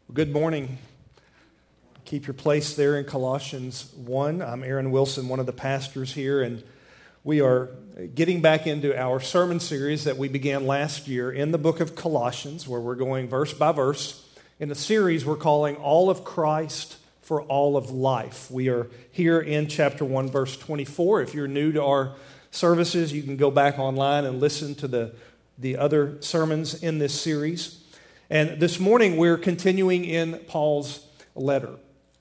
Good morning. Keep your place there in Colossians 1. I'm Aaron Wilson, one of the pastors here, and we are getting back into our sermon series that we began last year in the book of Colossians, where we're going verse by verse in a series we're calling All of Christ for All of Life. We are here in chapter 1, verse 24. If you're new to our services, you can go back online and listen to the other sermons in this series. And this morning, we're continuing in Paul's letter.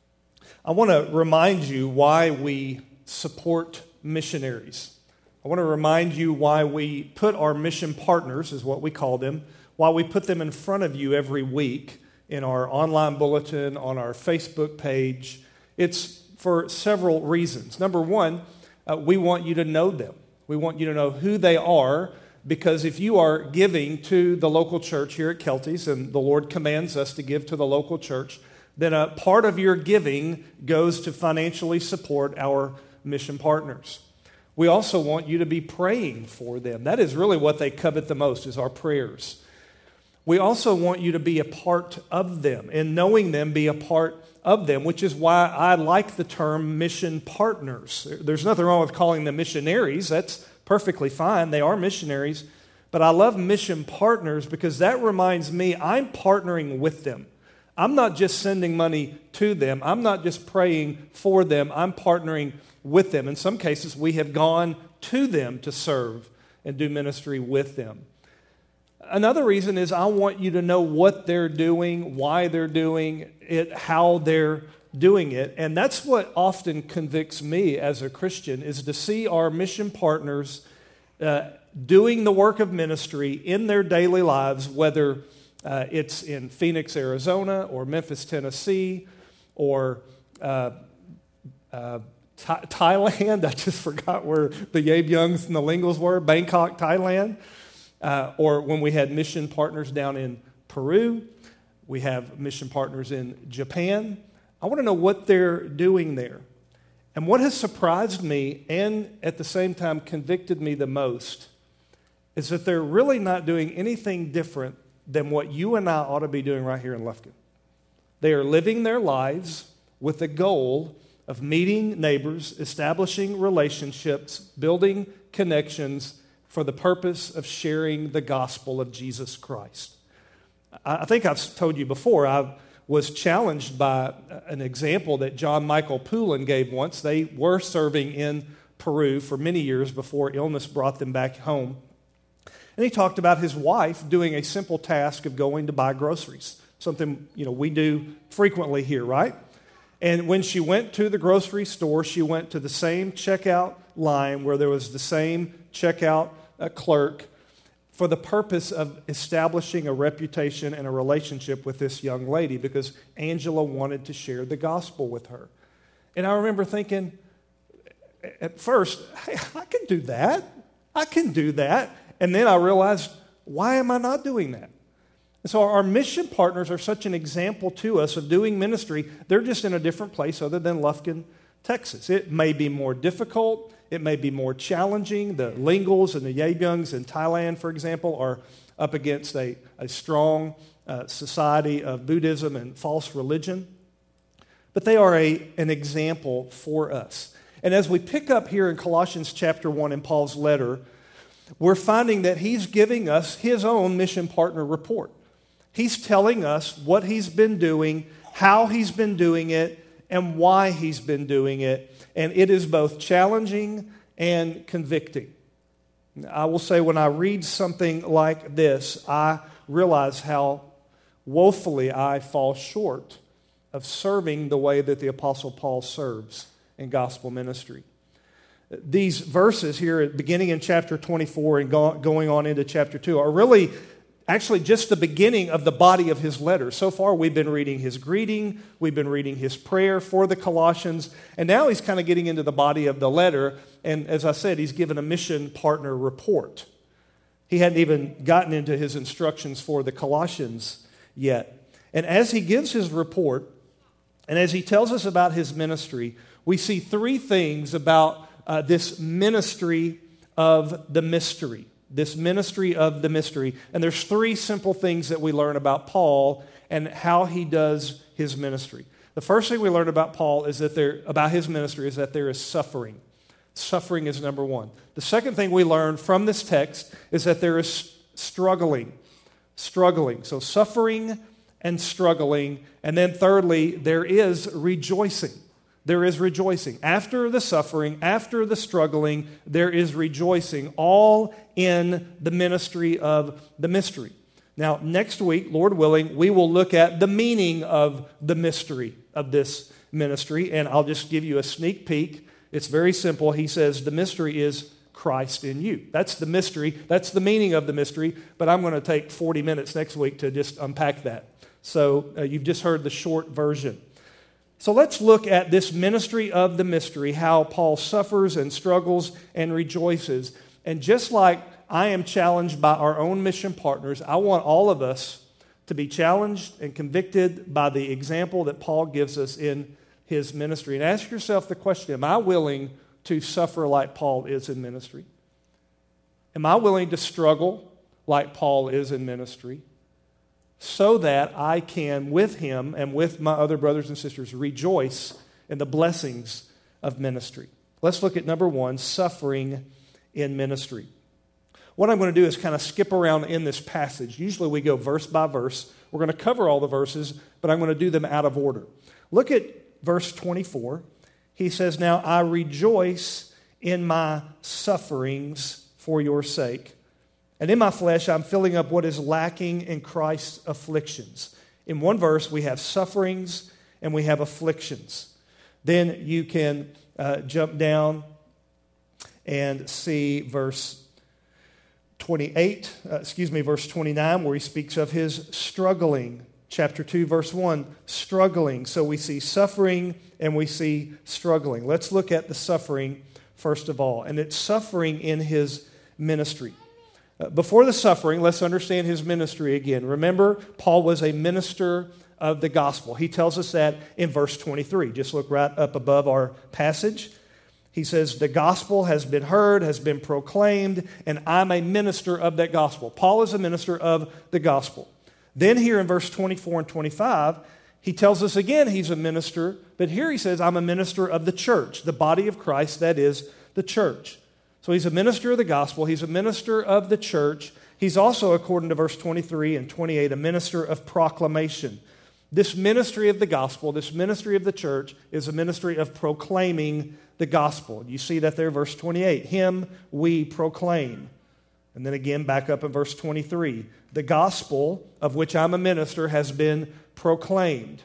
I want to remind you why we support missionaries. I want to remind you why we put our mission partners, is what we call them, why we put them in front of you every week in our online bulletin, on our Facebook page. It's for several reasons. Number one, we want you to know them. We want you to know who they are, because if you are giving to the local church here at Kelty's, and the Lord commands us to give to the local church, then a part of your giving goes to financially support our mission partners. We also want you to be praying for them. That is really what they covet the most, is our prayers. We also want you to be a part of them, and knowing them, be a part of them, which is why I like the term mission partners. There's nothing wrong with calling them missionaries. That's perfectly fine. They are missionaries. But I love mission partners because that reminds me I'm partnering with them. I'm not just sending money to them. I'm not just praying for them. I'm partnering with them. In some cases, we have gone to them to serve and do ministry with them. Another reason is I want you to know what they're doing, why they're doing it, how they're doing it. And that's what often convicts me as a Christian, is to see our mission partners doing the work of ministry in their daily lives, whether it's in Phoenix, Arizona, or Memphis, Tennessee, or Thailand. I just forgot where the Yabe Youngs and the Lingles were. Bangkok, Thailand. Or when we had mission partners down in Peru. We have mission partners in Japan. I want to know what they're doing there. And what has surprised me and at the same time convicted me the most is that they're really not doing anything different than what you and I ought to be doing right here in Lufkin. They are living their lives with the goal of meeting neighbors, establishing relationships, building connections for the purpose of sharing the gospel of Jesus Christ. I think I've told you before, I was challenged by an example that John Michael Poulin gave once. They were serving in Peru for many years before illness brought them back home. And he talked about his wife doing a simple task of going to buy groceries, something we do frequently here, right? And when she went to the grocery store, she went to the same checkout line where there was the same checkout clerk, for the purpose of establishing a reputation and a relationship with this young lady, because Angela wanted to share the gospel with her. And I remember thinking at first, hey, I can do that. I can do that. And then I realized, why am I not doing that? And so our mission partners are such an example to us of doing ministry. They're just in a different place other than Lufkin, Texas. It may be more difficult. It may be more challenging. The Lingles and the Yabe Youngs in Thailand, for example, are up against a strong society of Buddhism and false religion. But they are an example for us. And as we pick up here in Colossians chapter 1 in Paul's letter, we're finding that he's giving us his own mission partner report. He's telling us what he's been doing, how he's been doing it, and why he's been doing it. And it is both challenging and convicting. I will say, when I read something like this, I realize how woefully I fall short of serving the way that the Apostle Paul serves in gospel ministry. These verses here, beginning in chapter 24 and going on into chapter 2, are really actually just the beginning of the body of his letter. So far, we've been reading his greeting, we've been reading his prayer for the Colossians, and now he's kind of getting into the body of the letter, and as I said, he's given a mission partner report. He hadn't even gotten into his instructions for the Colossians yet. And as he gives his report, and as he tells us about his ministry, we see three things about this ministry of the mystery. This ministry of the mystery. And there's three simple things that we learn about Paul and how he does his ministry. The first thing we learn about Paul is about his ministry is that there is suffering. Suffering is number one. The second thing we learn from this text is that there is struggling. Struggling. So suffering and struggling. And then thirdly, there is rejoicing. There is rejoicing. After the suffering, after the struggling, there is rejoicing, all in the ministry of the mystery. Now, next week, Lord willing, we will look at the meaning of the mystery of this ministry, and I'll just give you a sneak peek. It's very simple. He says the mystery is Christ in you. That's the mystery. That's the meaning of the mystery, but I'm going to take 40 minutes next week to just unpack that. So you've just heard the short version. So let's look at this ministry of the mystery, how Paul suffers and struggles and rejoices. And just like I am challenged by our own mission partners, I want all of us to be challenged and convicted by the example that Paul gives us in his ministry. And ask yourself the question, am I willing to suffer like Paul is in ministry? Am I willing to struggle like Paul is in ministry so that I can, with him and with my other brothers and sisters, rejoice in the blessings of ministry? Let's look at number one, suffering in ministry. What I'm going to do is kind of skip around in this passage. Usually we go verse by verse. We're going to cover all the verses, but I'm going to do them out of order. Look at verse 24. He says, "Now I rejoice in my sufferings for your sake. And in my flesh I'm filling up what is lacking in Christ's afflictions." In one verse we have sufferings and we have afflictions. Then you can jump down and see verse 29, where he speaks of his struggling. Chapter 2, verse 1, struggling. So we see suffering and we see struggling. Let's look at the suffering first of all. And it's suffering in his ministry. Before the suffering, let's understand his ministry again. Remember, Paul was a minister of the gospel. He tells us that in verse 23. Just look right up above our passage. He says, the gospel has been heard, has been proclaimed, and I'm a minister of that gospel. Paul is a minister of the gospel. Then here in verse 24 and 25, he tells us again he's a minister, but here he says, I'm a minister of the church, the body of Christ, that is the church. So he's a minister of the gospel, he's a minister of the church. He's also, according to verse 23 and 28, a minister of proclamation. This ministry of the gospel, this ministry of the church, is a ministry of proclaiming the gospel. You see that there, verse 28. Him we proclaim. And then again, back up in verse 23. The gospel of which I'm a minister has been proclaimed.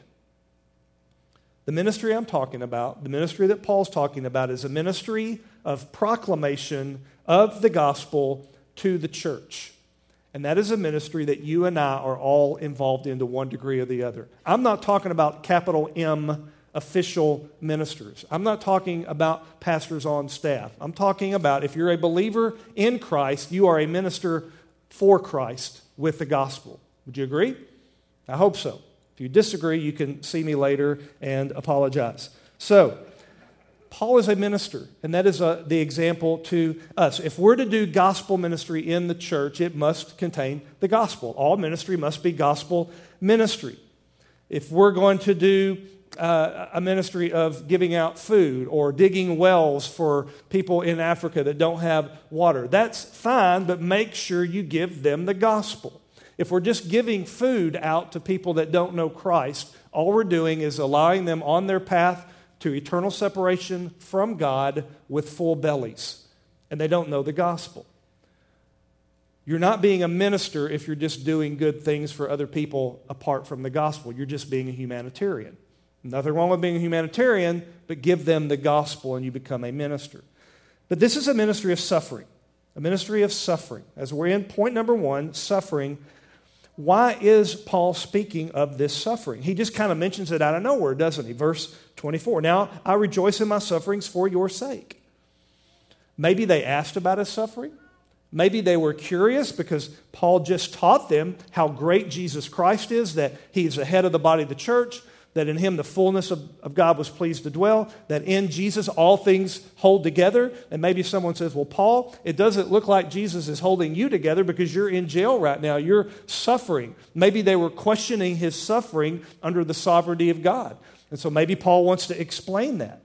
The ministry I'm talking about, the ministry that Paul's talking about, is a ministry of proclamation of the gospel to the church. And that is a ministry that you and I are all involved in to one degree or the other. I'm not talking about capital M official ministers. I'm not talking about pastors on staff. I'm talking about if you're a believer in Christ, you are a minister for Christ with the gospel. Would you agree? I hope so. If you disagree, you can see me later and apologize. So, Paul is a minister, and that is the example to us. If we're to do gospel ministry in the church, it must contain the gospel. All ministry must be gospel ministry. If we're going to do a ministry of giving out food or digging wells for people in Africa that don't have water, that's fine, but make sure you give them the gospel. If we're just giving food out to people that don't know Christ, all we're doing is allowing them on their path to eternal separation from God with full bellies, and they don't know the gospel. You're not being a minister if you're just doing good things for other people apart from the gospel. You're just being a humanitarian. Nothing wrong with being a humanitarian, but give them the gospel and you become a minister. But this is a ministry of suffering, a ministry of suffering. As we're in point number one, suffering. Why is Paul speaking of this suffering? He just kind of mentions it out of nowhere, doesn't he? Verse 24, now I rejoice in my sufferings for your sake. Maybe they asked about his suffering. Maybe they were curious because Paul just taught them how great Jesus Christ is, that he's the head of the body of the church. that in him the fullness of God was pleased to dwell, that in Jesus all things hold together. And maybe someone says, well, Paul, it doesn't look like Jesus is holding you together because you're in jail right now. You're suffering. Maybe they were questioning his suffering under the sovereignty of God. And so maybe Paul wants to explain that.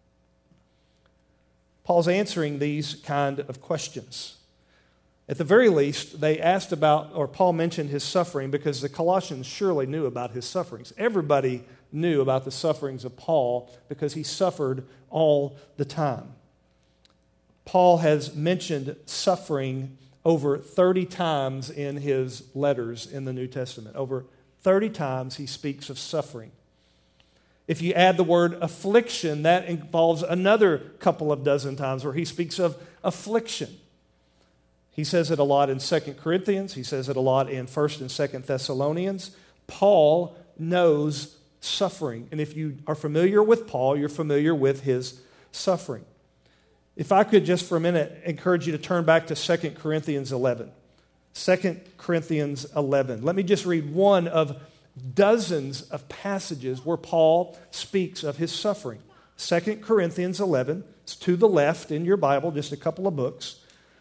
Paul's answering these kind of questions. At the very least, they asked about, or Paul mentioned his suffering because the Colossians surely knew about his sufferings. Everybody knew about the sufferings of Paul because he suffered all the time. Paul has mentioned suffering over 30 times in his letters in the New Testament. Over 30 times he speaks of suffering. If you add the word affliction, that involves another couple of dozen times where he speaks of affliction. He says it a lot in 2 Corinthians. He says it a lot in 1 and 2 Thessalonians. Paul knows suffering. And if you are familiar with Paul, you're familiar with his suffering. If I could just for a minute encourage you to turn back to 2 Corinthians 11. 2 Corinthians 11. Let me just read one of dozens of passages where Paul speaks of his suffering. 2 Corinthians 11. It's to the left in your Bible, just a couple of books.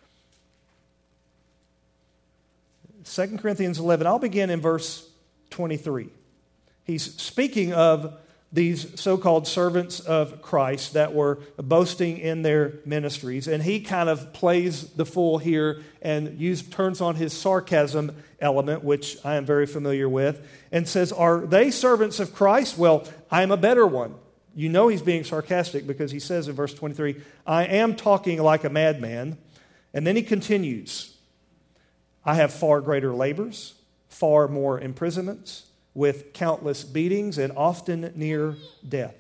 2 Corinthians 11, I'll begin in verse 23. He's speaking of these so-called servants of Christ that were boasting in their ministries, and he kind of plays the fool here and turns on his sarcasm element, which I am very familiar with, and says, are they servants of Christ? Well, I am a better one. You know he's being sarcastic because he says in verse 23, I am talking like a madman. And then he continues, I have far greater labors, far more imprisonments, with countless beatings and often near death.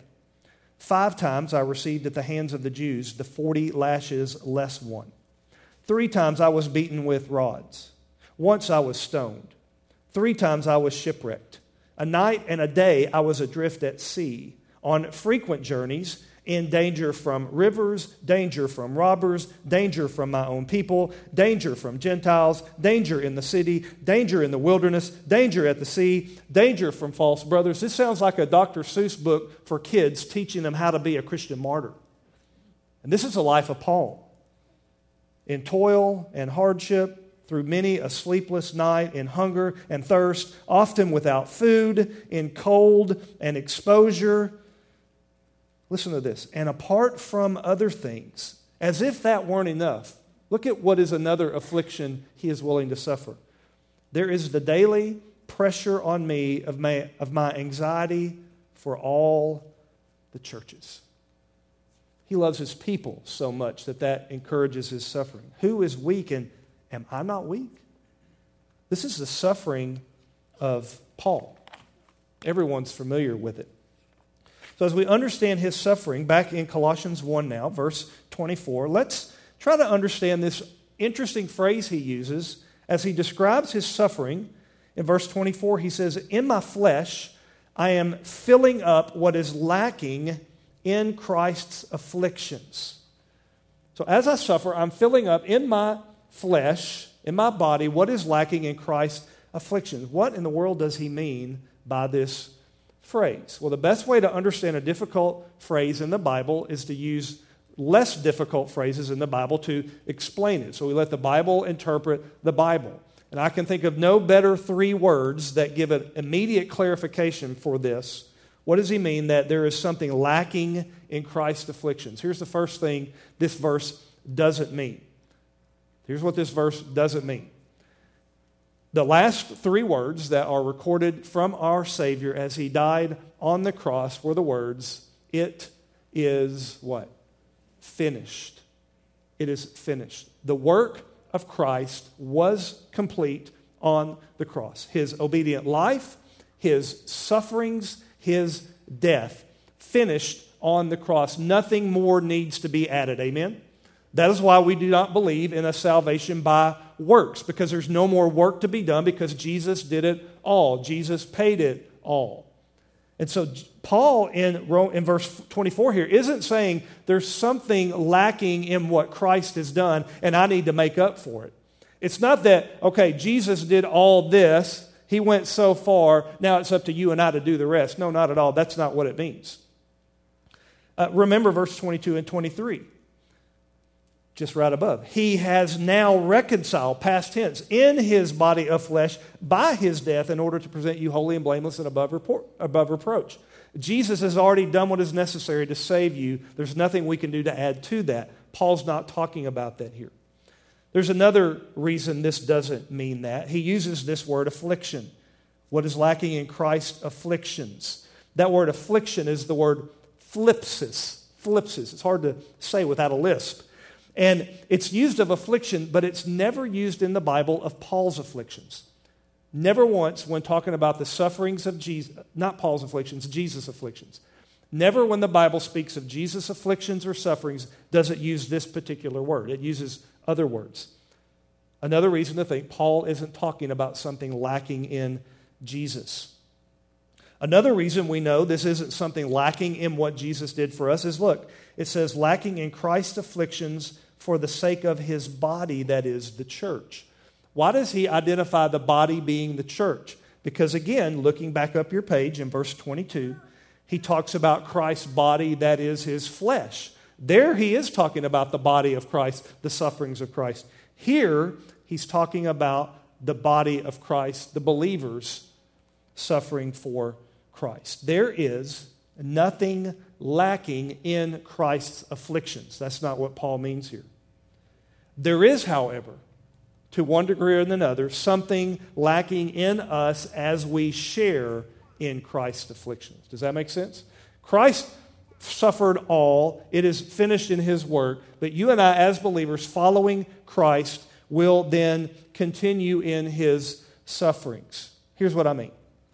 5 times I received at the hands of the Jews the 40 lashes less one. 3 times I was beaten with rods. Once I was stoned. 3 times I was shipwrecked. A night and a day I was adrift at sea, on frequent journeys, in danger from rivers, danger from robbers, danger from my own people, danger from Gentiles, danger in the city, danger in the wilderness, danger at the sea, danger from false brothers. This sounds like a Dr. Seuss book for kids teaching them how to be a Christian martyr. And this is the life of Paul. In toil and hardship, through many a sleepless night, in hunger and thirst, often without food, in cold and exposure. Listen to this. And apart from other things, as if that weren't enough, look at what is another affliction he is willing to suffer. There is the daily pressure on me of my anxiety for all the churches. He loves his people so much that encourages his suffering. Who is weak, and am I not weak? This is the suffering of Paul. Everyone's familiar with it. So as we understand his suffering, back in Colossians 1 now, verse 24, let's try to understand this interesting phrase he uses as he describes his suffering. In verse 24, he says, in my flesh, I am filling up what is lacking in Christ's afflictions. So as I suffer, I'm filling up in my flesh, in my body, what is lacking in Christ's afflictions. What in the world does he mean by this phrase? Well, the best way to understand a difficult phrase in the Bible is to use less difficult phrases in the Bible to explain it. So we let the Bible interpret the Bible. And I can think of no better 3 words that give an immediate clarification for this. What does he mean that there is something lacking in Christ's afflictions? Here's the first thing this verse doesn't mean. Here's what this verse doesn't mean. The last 3 words that are recorded from our Savior as he died on the cross were the words, it is what? Finished. It is finished. The work of Christ was complete on the cross. His obedient life, his sufferings, his death, finished on the cross. Nothing more needs to be added. Amen? That is why we do not believe in a salvation by works, because there's no more work to be done because Jesus did it all. Jesus paid it all. And so Paul in verse 24 here isn't saying there's something lacking in what Christ has done and I need to make up for it. It's not that, okay, Jesus did all this, He went so far, now it's up to you and I to do the rest. No, not at all. That's not what it means. Remember verse 22 and 23. Just right above. He has now reconciled, past tense, in his body of flesh by his death in order to present you holy and blameless and above reproach. Jesus has already done what is necessary to save you. There's nothing we can do to add to that. Paul's not talking about that here. There's another reason this doesn't mean that. He uses this word affliction. What is lacking in Christ's afflictions? That word affliction is the word phlipsis. Phlipsis. It's hard to say without a lisp. And it's used of affliction, but it's never used in the Bible of Paul's afflictions. Never once when talking about the sufferings of Jesus, not Paul's afflictions, Jesus' afflictions. Never when the Bible speaks of Jesus' afflictions or sufferings does it use this particular word. It uses other words. Another reason to think Paul isn't talking about something lacking in Jesus. Another reason we know this isn't something lacking in what Jesus did for us is, look, it says lacking in Christ's afflictions for the sake of his body, that is the church. Why does he identify the body being the church? Because again, looking back up your page in verse 22, he talks about Christ's body, that is his flesh. There he is talking about the body of Christ, the sufferings of Christ. Here, he's talking about the body of Christ, the believers suffering for Christ. There is nothing lacking in Christ's afflictions. That's not what Paul means here. There is, however, to one degree or another, something lacking in us as we share in Christ's afflictions. Does that make sense? Christ suffered all. It is finished in his work. But you and I, as believers following Christ, will then continue in his sufferings. Here's what I mean.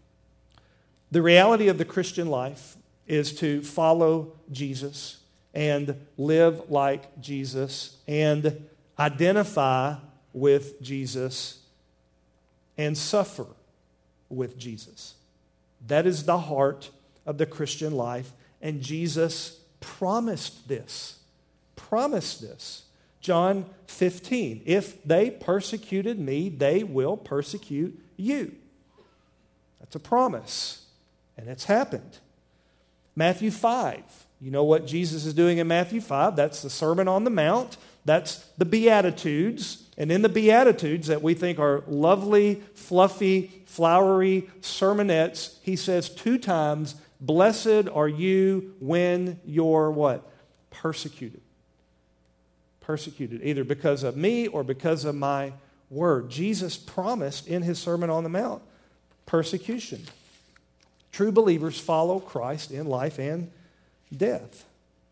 The reality of the Christian life is to follow Jesus and live like Jesus and identify with Jesus and suffer with Jesus. That is the heart of the Christian life, and Jesus promised this. Promised this. John 15, if they persecuted me, they will persecute you. That's a promise, and it's happened. Matthew 5, you know what Jesus is doing in Matthew 5? That's the Sermon on the Mount. That's the Beatitudes. And in the Beatitudes that we think are lovely, fluffy, flowery sermonettes, he says 2 times, blessed are you when you're what? Persecuted. Persecuted, either because of me or because of my word. Jesus promised in his Sermon on the Mount persecution. True believers follow Christ in life and death.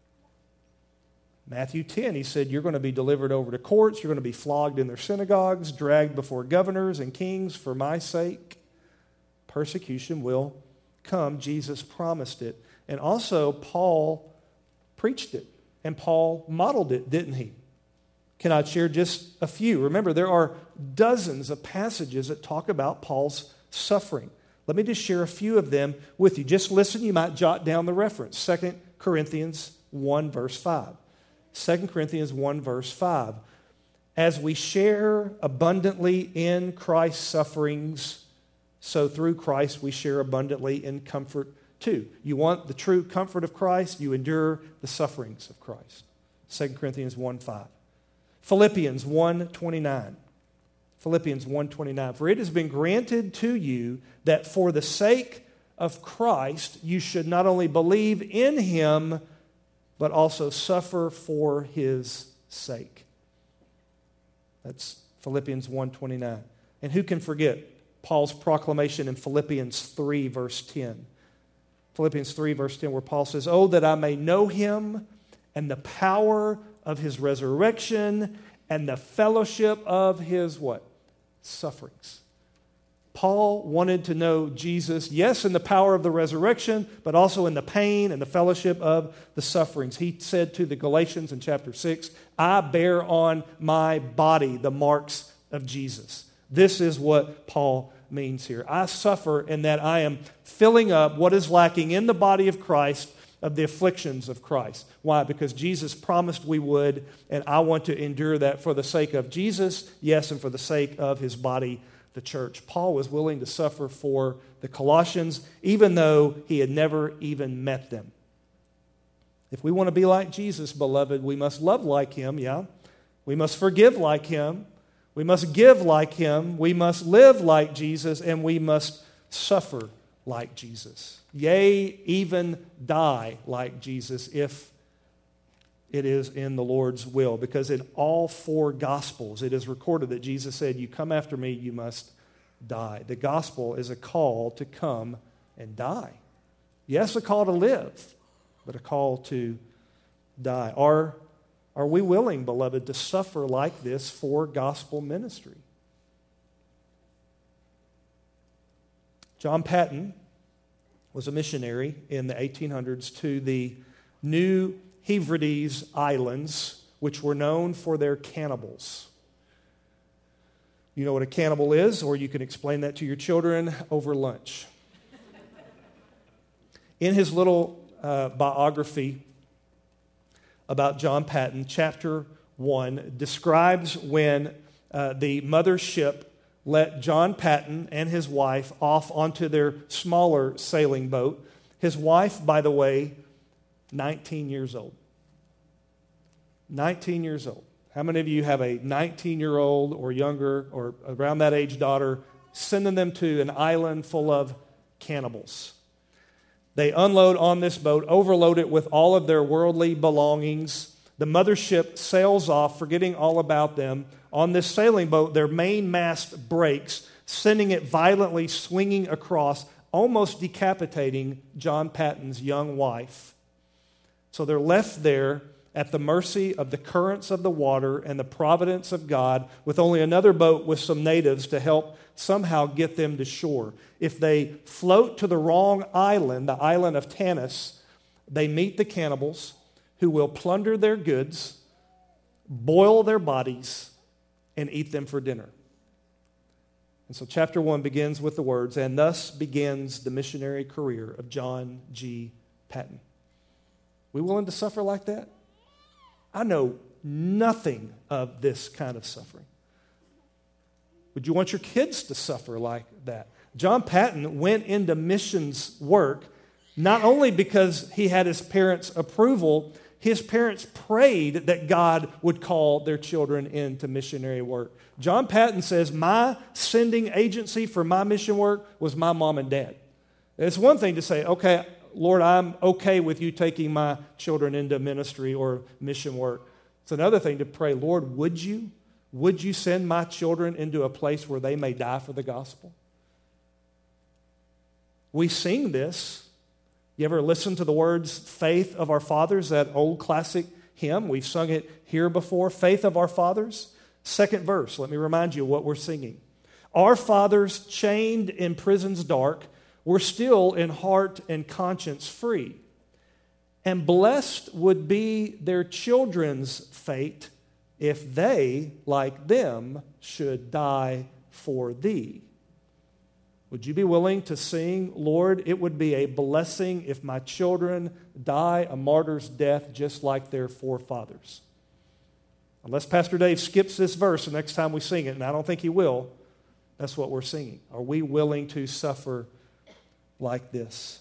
Matthew 10, he said, you're going to be delivered over to courts, you're going to be flogged in their synagogues, dragged before governors and kings for my sake. Persecution will come. Jesus promised it. And also, Paul preached it, and Paul modeled it, didn't he? Can I share just a few? Remember, there are dozens of passages that talk about Paul's suffering. Let me just share a few of them with you. Just listen, you might jot down the reference. 2 Corinthians 1, verse 5. 2 Corinthians 1, verse 5. As we share abundantly in Christ's sufferings, so through Christ we share abundantly in comfort too. You want the true comfort of Christ, you endure the sufferings of Christ. 2 Corinthians 1, 5. Philippians 1:29. Philippians 1:29. For it has been granted to you that for the sake of Christ you should not only believe in him, but also suffer for his sake. That's Philippians 1:29. And who can forget Paul's proclamation in Philippians 3, verse 10? Philippians 3, verse 10, where Paul says, oh, that I may know him and the power of his resurrection and the fellowship of his what? Sufferings. Paul wanted to know Jesus, yes, in the power of the resurrection, but also in the pain and the fellowship of the sufferings. He said to the Galatians in chapter 6, I bear on my body the marks of Jesus. This is what Paul means here. I suffer in that I am filling up what is lacking in the body of Christ of the afflictions of Christ. Why? Because Jesus promised we would, and I want to endure that for the sake of Jesus, yes, and for the sake of his body, the church. Paul was willing to suffer for the Colossians, even though he had never even met them. If we want to be like Jesus, beloved, we must love like him, yeah. We must forgive like him. We must give like him. We must live like Jesus, and we must suffer like Jesus. Yea, even die like Jesus if it is in the Lord's will. Because in all four Gospels, it is recorded that Jesus said, you come after me, you must die. The gospel is a call to come and die. Yes, a call to live, but a call to die. Are we willing, beloved, to suffer like this for gospel ministry? John Paton was a missionary in the 1800s to the New Hebrides Islands, which were known for their cannibals. You know what a cannibal is, or you can explain that to your children over lunch. In his little biography about John Paton, chapter 1 describes when the mothership let John Paton and his wife off onto their smaller sailing boat. His wife, by the way, 19 years old. 19 years old. How many of you have a 19-year-old or younger or around that age daughter, sending them to an island full of cannibals? They unload on this boat, overload it with all of their worldly belongings. The mothership sails off, forgetting all about them. On this sailing boat, their main mast breaks, sending it violently swinging across, almost decapitating John Paton's young wife. So they're left there at the mercy of the currents of the water and the providence of God, with only another boat with some natives to help somehow get them to shore. If they float to the wrong island, the island of Tanis, they meet the cannibals who will plunder their goods, boil their bodies, and eat them for dinner. And so chapter 1 begins with the words, and thus begins the missionary career of John G. Paton. We willing to suffer like that? I know nothing of this kind of suffering. Would you want your kids to suffer like that? John Paton went into missions work not only because he had his parents' approval, his parents prayed that God would call their children into missionary work. John Paton says, my sending agency for my mission work was my mom and dad. It's one thing to say, okay, Lord, I'm okay with you taking my children into ministry or mission work. It's another thing to pray, Lord, would you send my children into a place where they may die for the gospel? We sing this. You ever listen to the words, Faith of Our Fathers, that old classic hymn? We've sung it here before. Faith of Our Fathers. Second verse, let me remind you of what we're singing. Our fathers chained in prisons dark, were still in heart and conscience free. And blessed would be their children's fate if they, like them, should die for thee. Would you be willing to sing, Lord, it would be a blessing if my children die a martyr's death just like their forefathers? Unless Pastor Dave skips this verse the next time we sing it, and I don't think he will, that's what we're singing. Are we willing to suffer like this?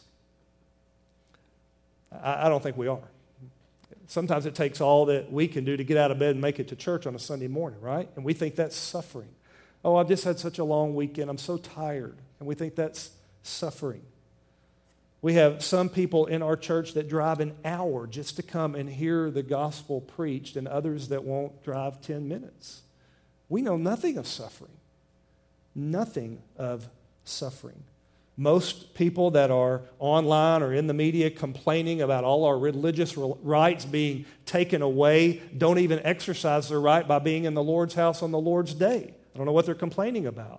I don't think we are. Sometimes it takes all that we can do to get out of bed and make it to church on a Sunday morning, right? And we think that's suffering. Oh, I've just had such a long weekend. I'm so tired. And we think that's suffering. We have some people in our church that drive an hour just to come and hear the gospel preached, and others that won't drive 10 minutes. We know nothing of suffering. Nothing of suffering. Most people that are online or in the media complaining about all our religious rights being taken away don't even exercise their right by being in the Lord's house on the Lord's day. I don't know what they're complaining about.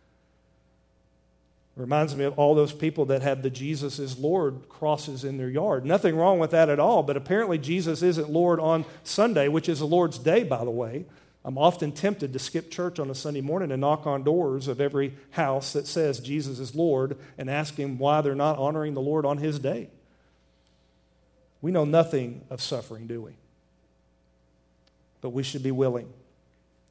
It reminds me of all those people that have the Jesus is Lord crosses in their yard. Nothing wrong with that at all, but apparently Jesus isn't Lord on Sunday, which is the Lord's day, by the way. I'm often tempted to skip church on a Sunday morning and knock on doors of every house that says Jesus is Lord and ask him why they're not honoring the Lord on his day. We know nothing of suffering, do we? But we should be willing.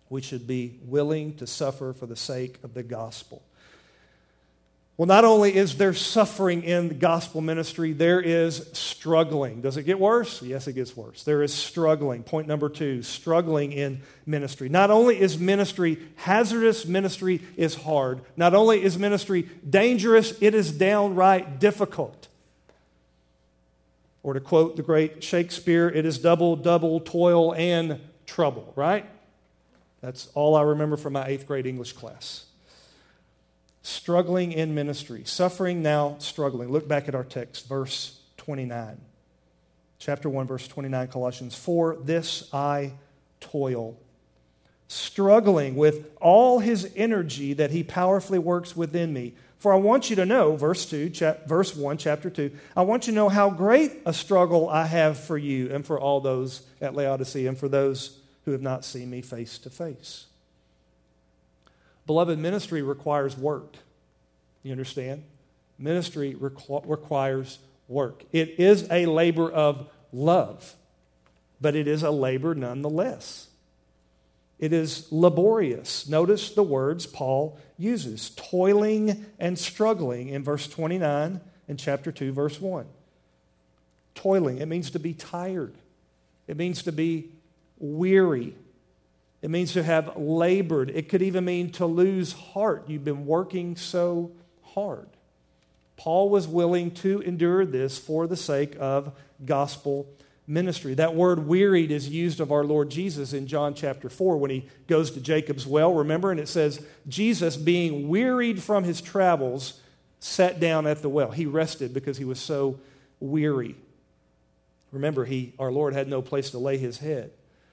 We should be willing to suffer for the sake of the gospel. Well, not only is there suffering in the gospel ministry, there is struggling. Does it get worse? Yes, it gets worse. There is struggling. Point number 2, struggling in ministry. Not only is ministry hazardous, ministry is hard. Not only is ministry dangerous, it is downright difficult. Or to quote the great Shakespeare, it is double, double toil and trouble, right? That's all I remember from my 8th grade English class. Struggling in ministry. Suffering, now struggling. Look back at our text, verse 29. Chapter 1, verse 29, Colossians. For this I toil, struggling with all his energy that he powerfully works within me. For I want you to know, verse 1, chapter 2, I want you to know how great a struggle I have for you and for all those at Laodicea and for those who have not seen me face to face. Beloved, ministry requires work. You understand? Ministry requires work. It is a labor of love, but it is a labor nonetheless. It is laborious. Notice the words Paul uses, toiling and struggling in verse 29 and chapter 2, verse 1. Toiling, it means to be tired. It means to be weary. It means to have labored. It could even mean to lose heart. You've been working so hard. Paul was willing to endure this for the sake of gospel ministry. That word wearied is used of our Lord Jesus in John chapter 4 when he goes to Jacob's well, remember? And it says, Jesus, being wearied from his travels, sat down at the well. He rested because he was so weary. Remember, our Lord had no place to lay his head.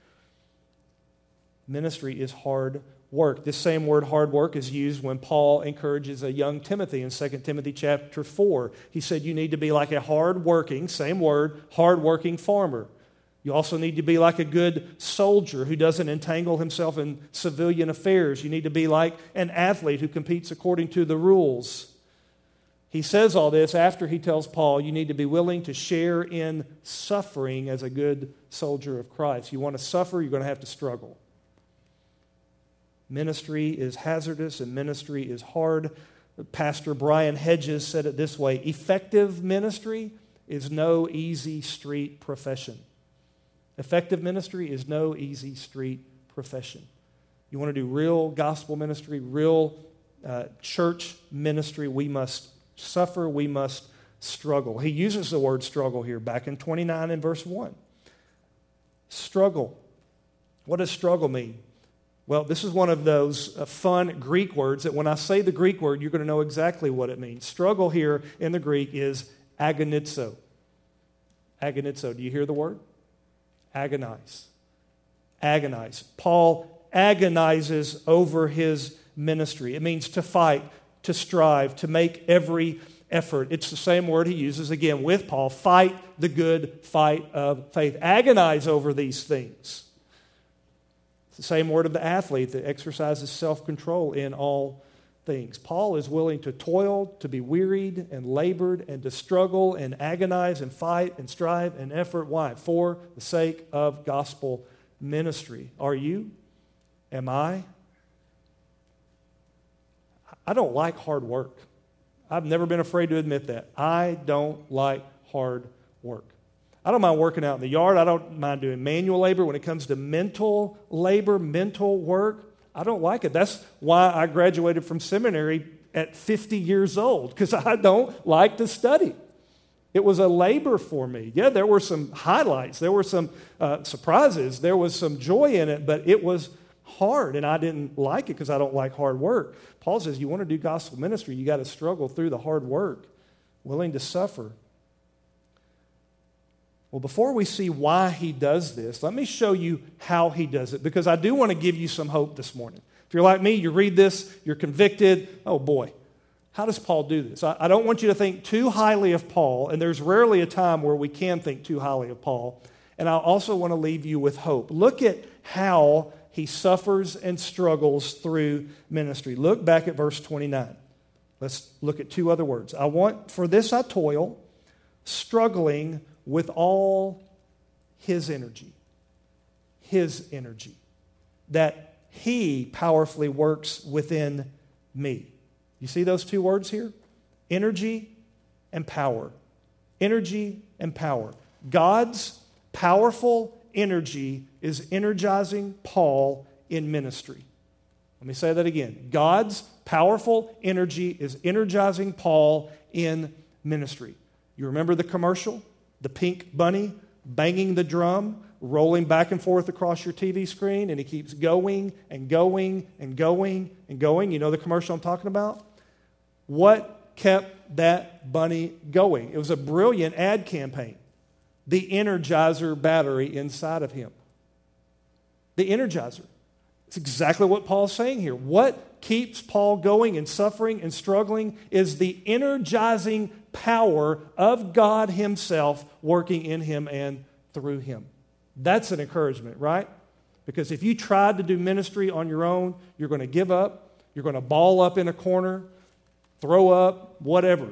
Ministry is hard work. This same word hard work is used when Paul encourages a young Timothy in 2 Timothy chapter 4. He said you need to be like a hard-working, same word, hard-working farmer. You also need to be like a good soldier who doesn't entangle himself in civilian affairs. You need to be like an athlete who competes according to the rules. He says all this after he tells Paul you need to be willing to share in suffering as a good soldier of Christ. You want to suffer, you're going to have to struggle. Ministry is hazardous and ministry is hard. Pastor Brian Hedges said it this way, effective ministry is no easy street profession. Effective ministry is no easy street profession. You want to do real gospel ministry, real church ministry, we must suffer, we must struggle. He uses the word struggle here back in 29 and verse 1. Struggle. What does struggle mean? Well, this is one of those fun Greek words that when I say the Greek word, you're going to know exactly what it means. Struggle here in the Greek is agonizo. Agonizo. Do you hear the word? Agonize. Agonize. Paul agonizes over his ministry. It means to fight, to strive, to make every effort. It's the same word he uses again with Paul. Fight the good fight of faith. Agonize over these things. It's the same word of the athlete that exercises self-control in all things. Paul is willing to toil, to be wearied and labored, and to struggle and agonize and fight and strive and effort. Why? For the sake of gospel ministry. Are you? Am I? I don't like hard work. I've never been afraid to admit that. I don't like hard work. I don't mind working out in the yard. I don't mind doing manual labor. When it comes to mental labor, mental work, I don't like it. That's why I graduated from seminary at 50 years old, because I don't like to study. It was a labor for me. Yeah, there were some highlights. There were some surprises. There was some joy in it, but it was hard, and I didn't like it because I don't like hard work. Paul says you want to do gospel ministry, you got to struggle through the hard work, willing to suffer. Well, before we see why he does this, let me show you how he does it, because I do want to give you some hope this morning. If you're like me, you read this, you're convicted. Oh boy, how does Paul do this? I don't want you to think too highly of Paul, and there's rarely a time where we can think too highly of Paul. And I also want to leave you with hope. Look at how he suffers and struggles through ministry. Look back at verse 29. Let's look at two other words. For this I toil, struggling with all his energy, that He powerfully works within me. You see those two words here? Energy and power. Energy and power. God's powerful energy is energizing Paul in ministry. Let me say that again. God's powerful energy is energizing Paul in ministry. You remember the commercial? The pink bunny banging the drum, rolling back and forth across your TV screen, and he keeps going and going and going and going. You know the commercial I'm talking about? What kept that bunny going? It was a brilliant ad campaign. The Energizer battery inside of him. The Energizer. It's exactly what Paul's saying here. What keeps Paul going and suffering and struggling is the energizing power of God Himself working in him and through him. That's an encouragement, right? Because if you tried to do ministry on your own, you're going to give up, you're going to ball up in a corner, throw up, whatever.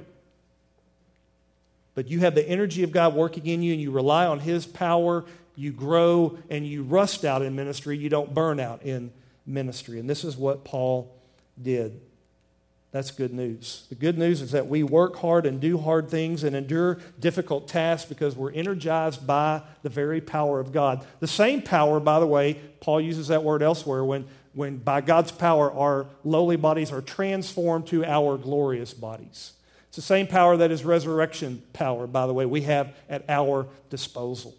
But you have the energy of God working in you and you rely on His power, you grow and you rust out in ministry, you don't burn out in ministry. And this is what Paul did. That's good news. The good news is that we work hard and do hard things and endure difficult tasks because we're energized by the very power of God. The same power, by the way, Paul uses that word elsewhere, when by God's power our lowly bodies are transformed to our glorious bodies. It's the same power that is resurrection power, by the way, we have at our disposal.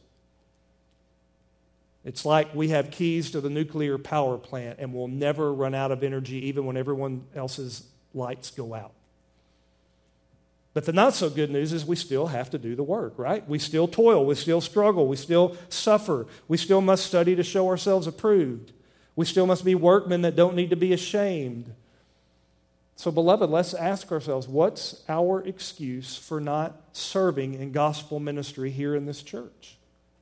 It's like we have keys to the nuclear power plant and we'll never run out of energy even when everyone else's lights go out. But the not so good news is we still have to do the work, right? We still toil, we still struggle, we still suffer, we still must study to show ourselves approved. We still must be workmen that don't need to be ashamed. So, beloved, let's ask ourselves, what's our excuse for not serving in gospel ministry here in this church?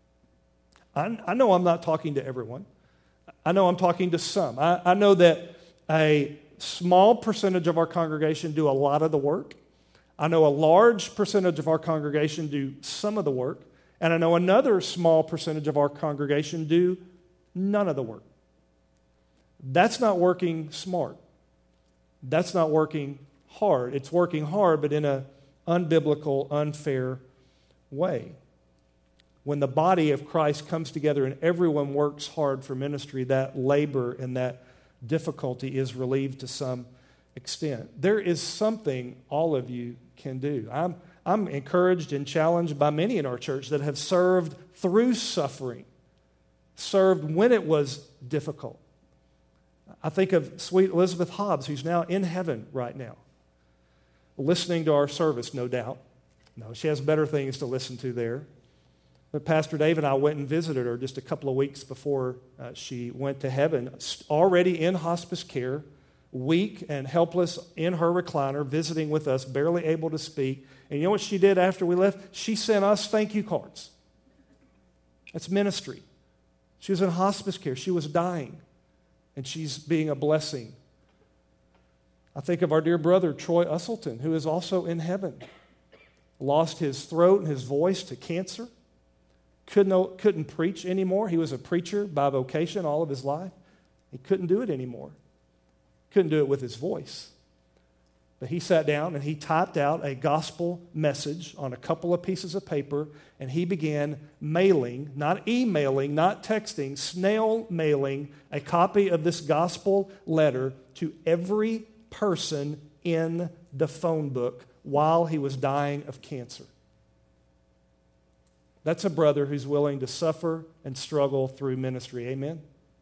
I know I'm not talking to everyone. I know I'm talking to some. I know that a small percentage of our congregation do a lot of the work. I know a large percentage of our congregation do some of the work. And I know another small percentage of our congregation do none of the work. That's not working smart. That's not working hard. It's working hard, but in an unbiblical, unfair way. When the body of Christ comes together and everyone works hard for ministry, that labor and that difficulty is relieved to some extent. There is something all of you can do. I'm encouraged and challenged by many in our church that have served through suffering, served when it was difficult. I think of sweet Elizabeth Hobbs, who's now in heaven right now, listening to our service, no doubt. No, she has better things to listen to there. But Pastor Dave and I went and visited her just a couple of weeks before she went to heaven, already in hospice care, weak and helpless in her recliner, visiting with us, barely able to speak. And you know what she did after we left? She sent us thank you cards. That's ministry. She was in hospice care. She was dying, and she's being a blessing. I think of our dear brother, Troy Usselton, who is also in heaven. Lost his throat and his voice to cancer. Couldn't preach anymore. He was a preacher by vocation all of his life. He couldn't do it anymore. Couldn't do it with his voice. But he sat down and he typed out a gospel message on a couple of pieces of paper, and he began mailing, not emailing, not texting, snail mailing a copy of this gospel letter to every person in the phone book while he was dying of cancer. That's a brother who's willing to suffer and struggle through ministry. Amen?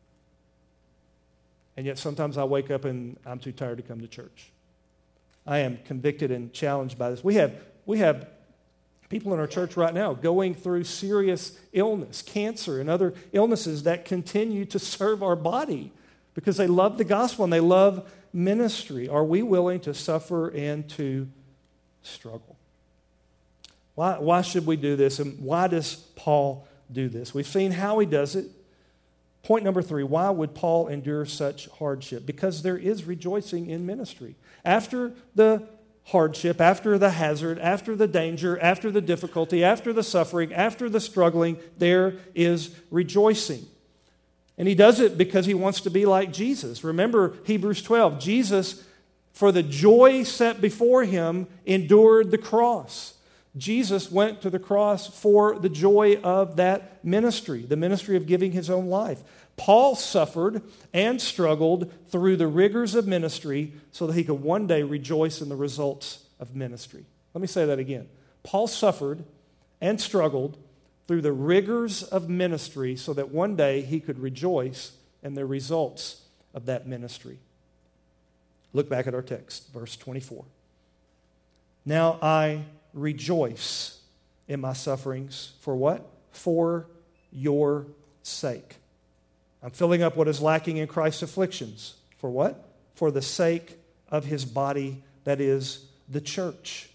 And yet sometimes I wake up and I'm too tired to come to church. I am convicted and challenged by this. We have people in our church right now going through serious illness, cancer, and other illnesses that continue to serve our body because they love the gospel and they love ministry. Are we willing to suffer and to struggle? Why should we do this, and why does Paul do this? We've seen how he does it. Point number 3, why would Paul endure such hardship? Because there is rejoicing in ministry. After the hardship, after the hazard, after the danger, after the difficulty, after the suffering, after the struggling, there is rejoicing. And he does it because he wants to be like Jesus. Remember Hebrews 12. Jesus, for the joy set before him, endured the cross. Jesus went to the cross for the joy of that ministry, the ministry of giving his own life. Paul suffered and struggled through the rigors of ministry so that he could one day rejoice in the results of ministry. Let me say that again. Paul suffered and struggled through the rigors of ministry so that one day he could rejoice in the results of that ministry. Look back at our text, verse 24. Now I rejoice in my sufferings for what? For your sake. I'm filling up what is lacking in Christ's afflictions. For what? For the sake of his body, that is the church.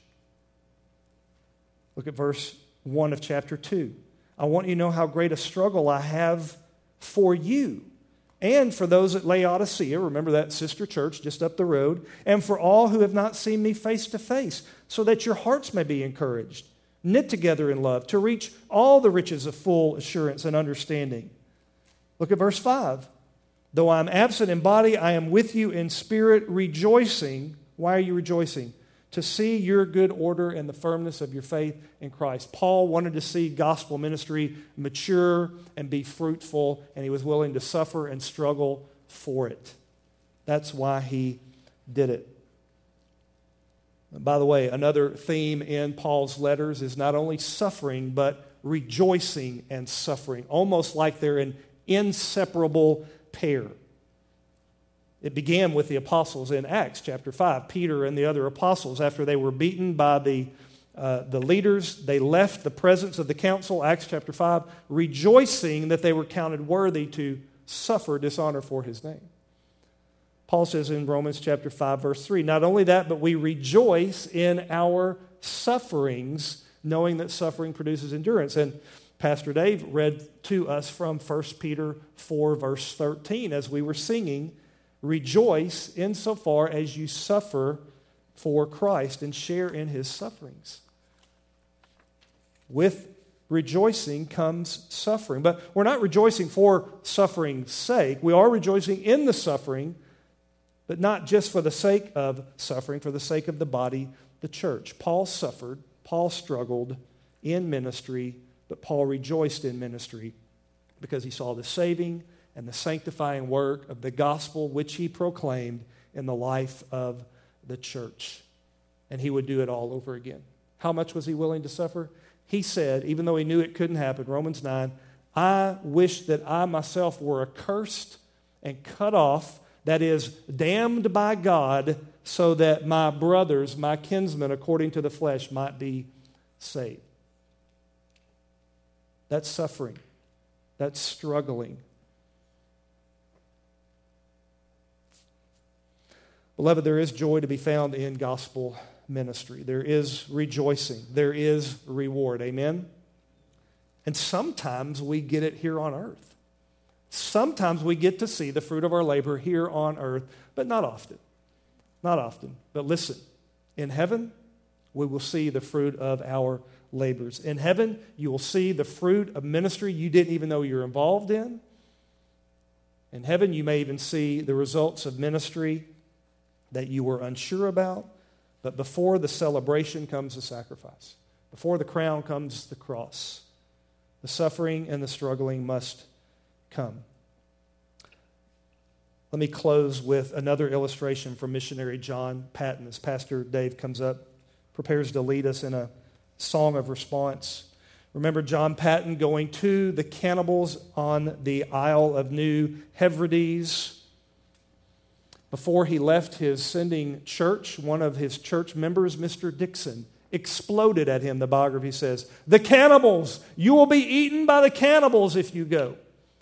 Look at verse 1 of chapter 2. I want you to know how great a struggle I have for you and for those at Laodicea, remember that sister church just up the road, and for all who have not seen me face to face, so that your hearts may be encouraged, knit together in love, to reach all the riches of full assurance and understanding. Look at verse 5. Though I am absent in body, I am with you in spirit, rejoicing. Why are you rejoicing? To see your good order and the firmness of your faith in Christ. Paul wanted to see gospel ministry mature and be fruitful, and he was willing to suffer and struggle for it. That's why he did it. By the way, another theme in Paul's letters is not only suffering, but rejoicing and suffering, almost like they're an inseparable pair. It began with the apostles in Acts chapter 5. Peter and the other apostles, after they were beaten by the leaders, they left the presence of the council, Acts chapter 5, rejoicing that they were counted worthy to suffer dishonor for his name. Paul says in Romans chapter 5, verse 3, not only that, but we rejoice in our sufferings, knowing that suffering produces endurance. And Pastor Dave read to us from 1 Peter 4, verse 13, as we were singing, rejoice insofar as you suffer for Christ and share in his sufferings. With rejoicing comes suffering. But we're not rejoicing for suffering's sake. We are rejoicing in the suffering, but not just for the sake of suffering, for the sake of the body, the church. Paul suffered, Paul struggled in ministry, but Paul rejoiced in ministry because he saw the saving and the sanctifying work of the gospel which he proclaimed in the life of the church. And he would do it all over again. How much was he willing to suffer? He said, even though he knew it couldn't happen, Romans 9, I wish that I myself were accursed and cut off, that is, damned by God, so that my brothers, my kinsmen, according to the flesh, might be saved. That's suffering. That's struggling. Beloved, there is joy to be found in gospel ministry. There is rejoicing. There is reward. Amen? And sometimes we get it here on earth. Sometimes we get to see the fruit of our labor here on earth, but not often. Not often. But listen, in heaven, we will see the fruit of our labors. In heaven, you will see the fruit of ministry you didn't even know you're involved in. In heaven, you may even see the results of ministry that you were unsure about, but before the celebration comes the sacrifice. Before the crown comes the cross. The suffering and the struggling must come. Let me close with another illustration from missionary John Paton as Pastor Dave comes up, prepares to lead us in a song of response. Remember John Paton going to the cannibals on the Isle of New Hebrides. Before he left his sending church, one of his church members, Mr. Dixon, exploded at him, the biography says. The cannibals! You will be eaten by the cannibals if you go.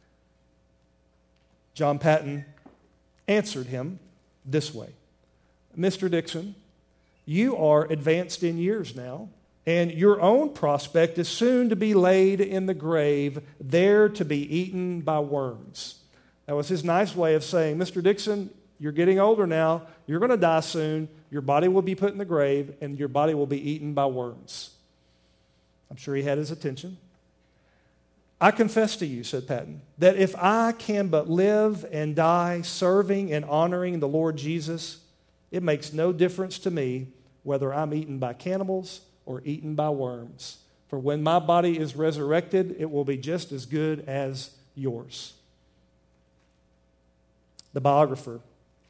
John Paton answered him this way. Mr. Dixon, you are advanced in years now, and your own prospect is soon to be laid in the grave, there to be eaten by worms. That was his nice way of saying, Mr. Dixon, you're getting older now. You're going to die soon. Your body will be put in the grave, and your body will be eaten by worms. I'm sure he had his attention. I confess to you, said Patton, that if I can but live and die serving and honoring the Lord Jesus, it makes no difference to me whether I'm eaten by cannibals or eaten by worms. For when my body is resurrected, it will be just as good as yours. The biographer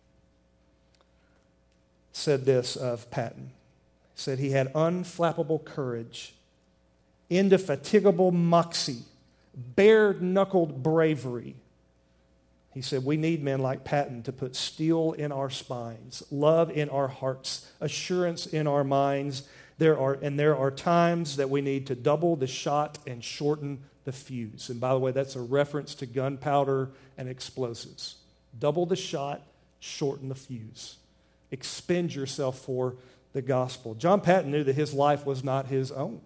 said this of Patton. He said he had unflappable courage, indefatigable moxie, bare-knuckled bravery. He said, we need men like Patton to put steel in our spines, love in our hearts, assurance in our minds. There are times that we need to double the shot and shorten the fuse. And by the way, that's a reference to gunpowder and explosives. Double the shot, shorten the fuse. Expend yourself for the gospel. John Patton knew that his life was not his own.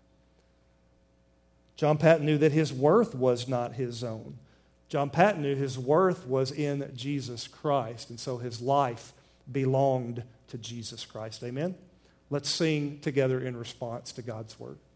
John Patton knew that his worth was not his own. John Patton knew his worth was in Jesus Christ, and so his life belonged to Jesus Christ. Amen? Let's sing together in response to God's word.